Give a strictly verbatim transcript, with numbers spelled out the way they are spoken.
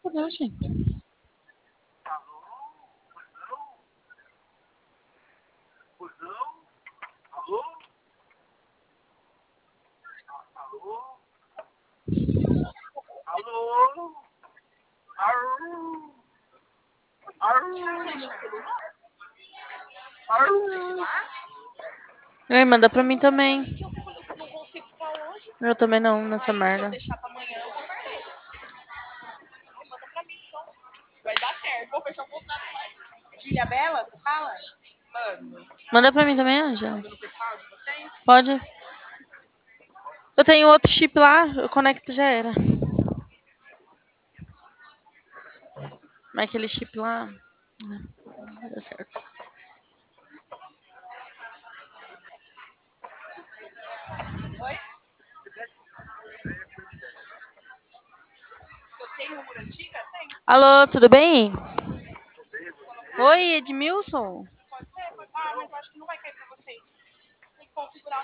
Não, gente. Alô? Arru! Arru! Arru! Ei, manda pra mim também. Que eu não consigo ficar hoje. Eu também não, nessa Aí, se merda. eu deixar pra amanhã, eu vou perder. Ai, manda pra mim, então. Vai dar certo. Vou fechar o contrato mais. Filha Bela, você fala? Mano, Manda pra mim também, Ângela. manda no pessoal de vocês? Pode. Eu tenho outro chip lá, eu conecto já era. Mas aquele chip lá. Não, não vai dar certo. Oi? Eu tenho número antiga? Tem. Alô, tudo bem? Oi, Edmilson?